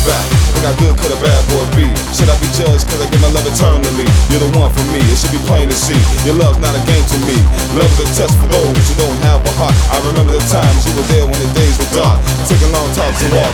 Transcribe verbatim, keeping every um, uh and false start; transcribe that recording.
back. Think how good could a bad boy be? Should I be judged cause I give my love eternally? You're the one for me, it should be plain to see. Your love's not a game to me. Love's a test for those who don't have a heart. I remember the times you were there when the days were dark, taking long talks and walks.